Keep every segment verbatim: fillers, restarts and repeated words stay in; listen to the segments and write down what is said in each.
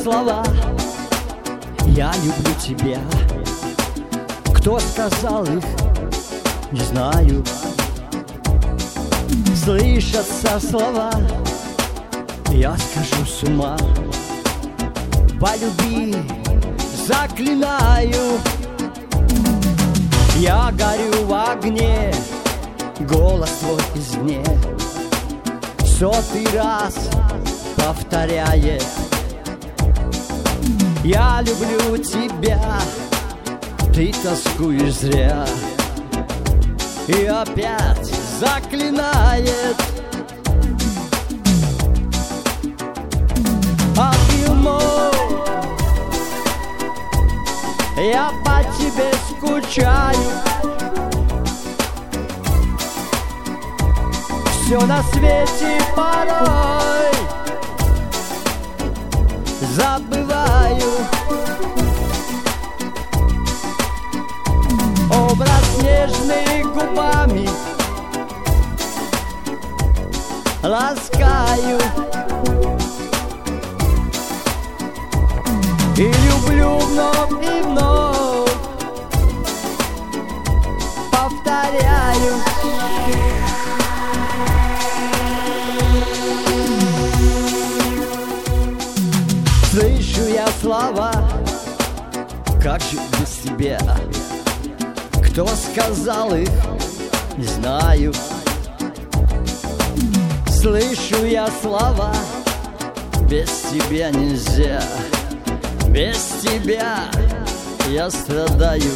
слова «Я люблю тебя». Кто сказал их, не знаю. Слышатся слова, я схожу с ума. Полюби, заклинаю. Я горю в огне, голос твой извне сотый раз повторяет: я люблю тебя, ты тоскуешь зря. И опять заклинает: ангел мой, я по тебе скучаю. Все на свете порой забываю. Образ нежный губами ласкаю. И люблю вновь и вновь повторяю. Слышу я слова, как же без тебя. Кто сказал их, не знаю. Слышу я слова, без тебя нельзя. Без тебя я страдаю.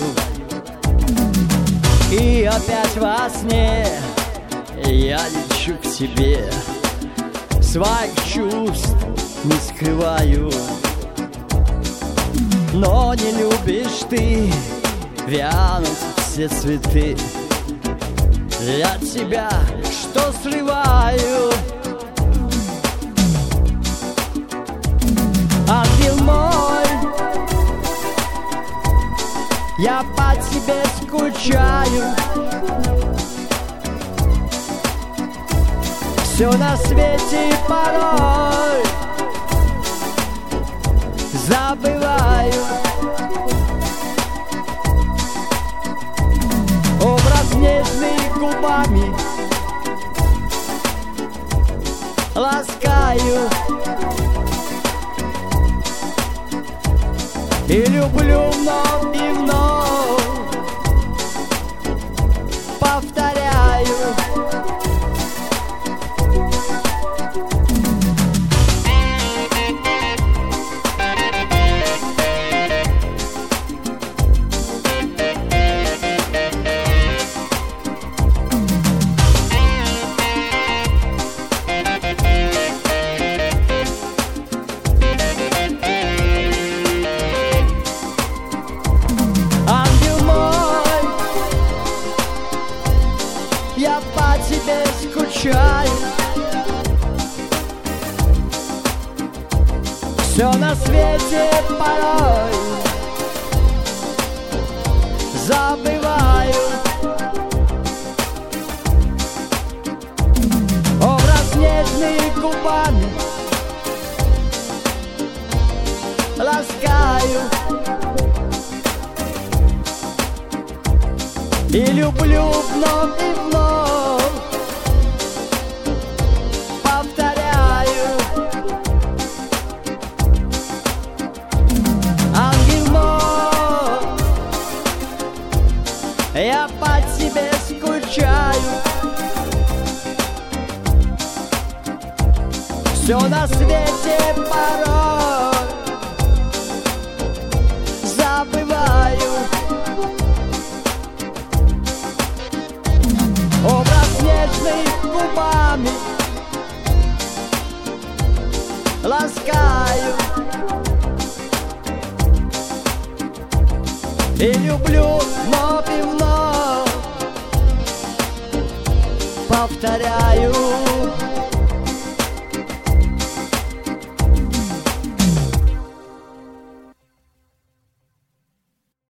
И опять во сне я лечу к тебе. Своих чувств не скрываю. Но не любишь ты, вянут все цветы. Для тебя что срываю. Ангел мой, я по тебе скучаю. Все на свете порой забываю. Образ нежный губами ласкаю. И люблю вновь и вновь повторяю. Я по тебе скучаю. Все на свете порой забываю. Образ нежный губами ласкаю. И люблю вновь и вновь повторяю. Ангел мой, я по тебе скучаю. Все на свете порой забываю. Образ нежный губами ласкаю. И люблю вновь и вновь повторяю.